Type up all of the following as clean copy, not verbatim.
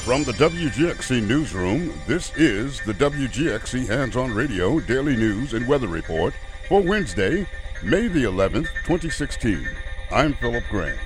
From the WGXC Newsroom, this is the WGXC Hands-On Radio Daily News and Weather Report for Wednesday, May the 11th, 2016. I'm Philip Grant.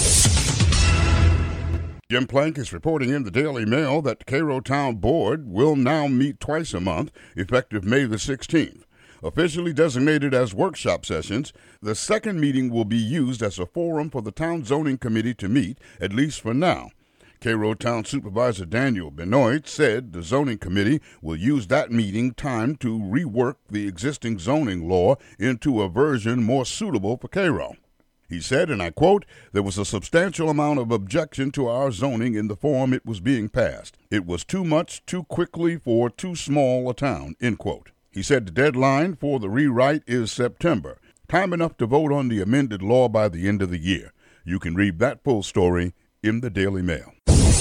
Jim Plank is reporting in the Daily Mail that the Cairo Town Board will now meet twice a month, effective May the 16th. Officially designated as workshop sessions, the second meeting will be used as a forum for the Town Zoning Committee to meet, at least for now. Cairo Town Supervisor Daniel Benoit said the Zoning Committee will use that meeting time to rework the existing zoning law into a version more suitable for Cairo. He said, and I quote, "There was a substantial amount of objection to our zoning in the form it was being passed. It was too much, too quickly for too small a town," end quote. He said the deadline for the rewrite is September, time enough to vote on the amended law by the end of the year. You can read that full story in the Daily Mail.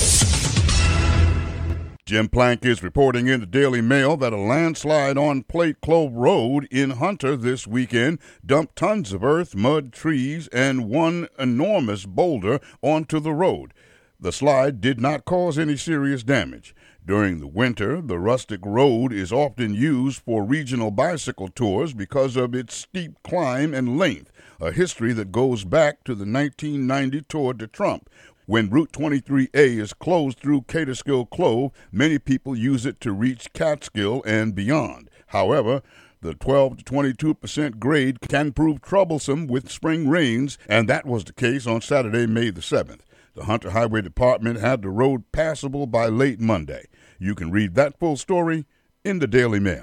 Jim Plank is reporting in the Daily Mail that a landslide on Plate Clove Road in Hunter this weekend dumped tons of earth, mud, trees, and one enormous boulder onto the road. The slide did not cause any serious damage. During the winter, the rustic road is often used for regional bicycle tours because of its steep climb and length, a history that goes back to the 1990 Tour de Trump. When Route 23A is closed through Catskill Clove, many people use it to reach Catskill and beyond. However, the 12 to 22% grade can prove troublesome with spring rains, and that was the case on Saturday, May the 7th. The Hunter Highway Department had the road passable by late Monday. You can read that full story in the Daily Mail.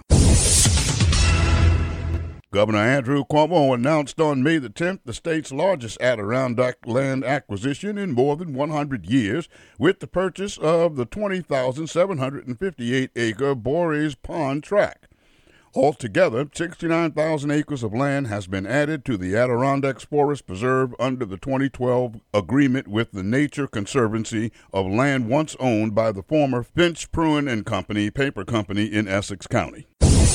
Governor Andrew Cuomo announced on May the 10th the state's largest Adirondack land acquisition in more than 100 years with the purchase of the 20,758-acre Borres Pond Tract. Altogether, 69,000 acres of land has been added to the Adirondacks Forest Preserve under the 2012 agreement with the Nature Conservancy of land once owned by the former Finch, Pruin & Company paper company in Essex County.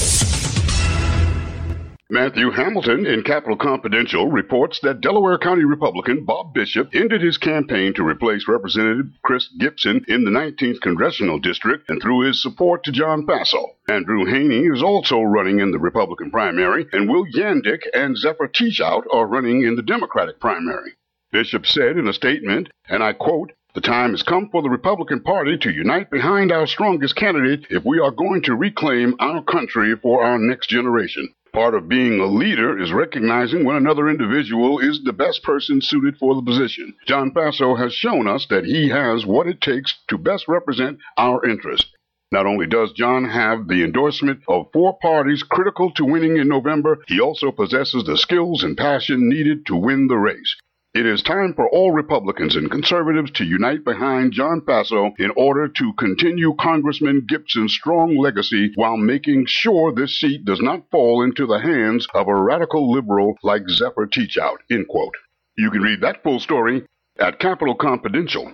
Matthew Hamilton in Capital Confidential reports that Delaware County Republican Bob Bishop ended his campaign to replace Representative Chris Gibson in the 19th Congressional District and threw his support to John Faso. Andrew Haney is also running in the Republican primary, and Will Yandick and Zephyr Teachout are running in the Democratic primary. Bishop said in a statement, and I quote, "The time has come for the Republican Party to unite behind our strongest candidate if we are going to reclaim our country for our next generation. Part of being a leader is recognizing when another individual is the best person suited for the position. John Faso has shown us that he has what it takes to best represent our interests. Not only does John have the endorsement of 4 parties critical to winning in November, he also possesses the skills and passion needed to win the race. It is time for all Republicans and conservatives to unite behind John Faso in order to continue Congressman Gibson's strong legacy while making sure this seat does not fall into the hands of a radical liberal like Zephyr Teachout," end quote. You can read that full story at Capital Confidential.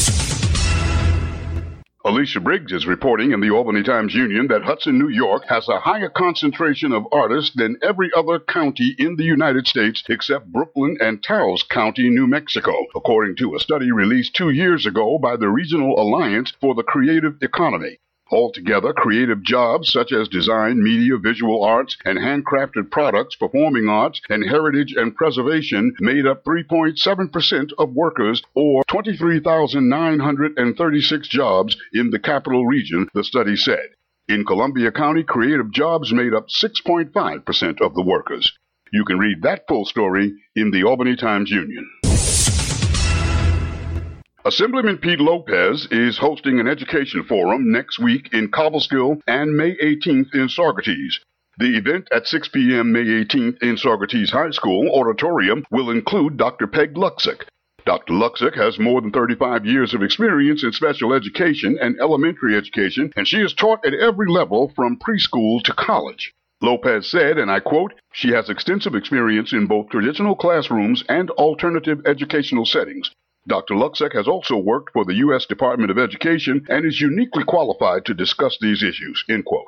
Alicia Briggs is reporting in the Albany Times-Union that Hudson, New York, has a higher concentration of artists than every other county in the United States except Brooklyn and Taos County, New Mexico, according to a study released 2 years ago by the Regional Alliance for the Creative Economy. Altogether, creative jobs such as design, media, visual arts, and handcrafted products, performing arts, and heritage and preservation made up 3.7% of workers, or 23,936 jobs in the capital region, the study said. In Columbia County, creative jobs made up 6.5% of the workers. You can read that full story in the Albany Times-Union. Assemblyman Pete Lopez is hosting an education forum next week in Cobleskill and May 18th in Saugerties. The event at 6 p.m. May 18th in Saugerties High School auditorium will include Dr. Peg Luxick. Dr. Luxick has more than 35 years of experience in special education and elementary education, and she has taught at every level from preschool to college. Lopez said, and I quote, "She has extensive experience in both traditional classrooms and alternative educational settings. Dr. Luxick has also worked for the U.S. Department of Education and is uniquely qualified to discuss these issues," end quote.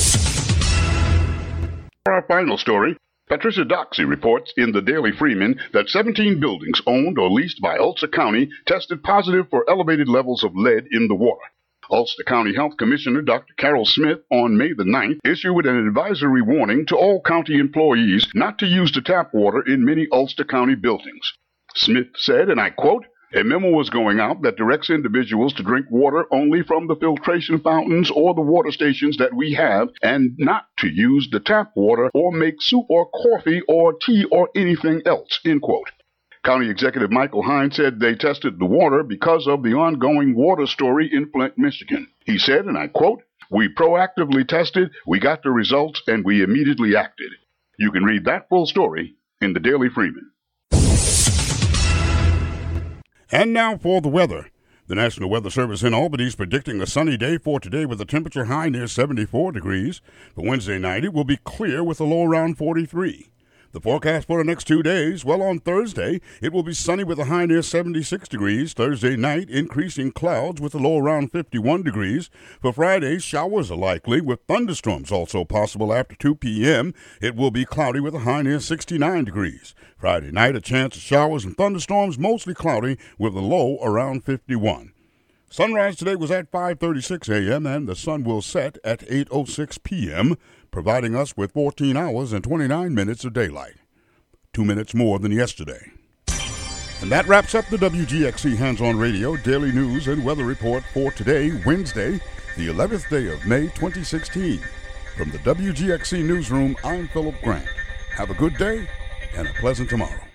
For our final story, Patricia Doxey reports in the Daily Freeman that 17 buildings owned or leased by Ulster County tested positive for elevated levels of lead in the water. Ulster County Health Commissioner Dr. Carol Smith on May the 9th issued an advisory warning to all county employees not to use the tap water in many Ulster County buildings. Smith said, and I quote, "A memo was going out that directs individuals to drink water only from the filtration fountains or the water stations that we have and not to use the tap water or make soup or coffee or tea or anything else," end quote. County Executive Michael Hines said they tested the water because of the ongoing water story in Flint, Michigan. He said, and I quote, "We proactively tested, we got the results, and we immediately acted." You can read that full story in the Daily Freeman. And now for the weather. The National Weather Service in Albany is predicting a sunny day for today with a temperature high near 74 degrees. For Wednesday night, it will be clear with a low around 43. The forecast for the next 2 days, well, on Thursday, it will be sunny with a high near 76 degrees. Thursday night, increasing clouds with a low around 51 degrees. For Friday, showers are likely with thunderstorms also possible after 2 p.m. It will be cloudy with a high near 69 degrees. Friday night, a chance of showers and thunderstorms, mostly cloudy with a low around 51. Sunrise today was at 5:36 a.m. and the sun will set at 8:06 p.m., providing us with 14 hours and 29 minutes of daylight. 2 minutes more than yesterday. And that wraps up the WGXC Hands-On Radio Daily News and Weather Report for today, Wednesday, the 11th day of May 2016. From the WGXC Newsroom, I'm Philip Grant. Have a good day and a pleasant tomorrow.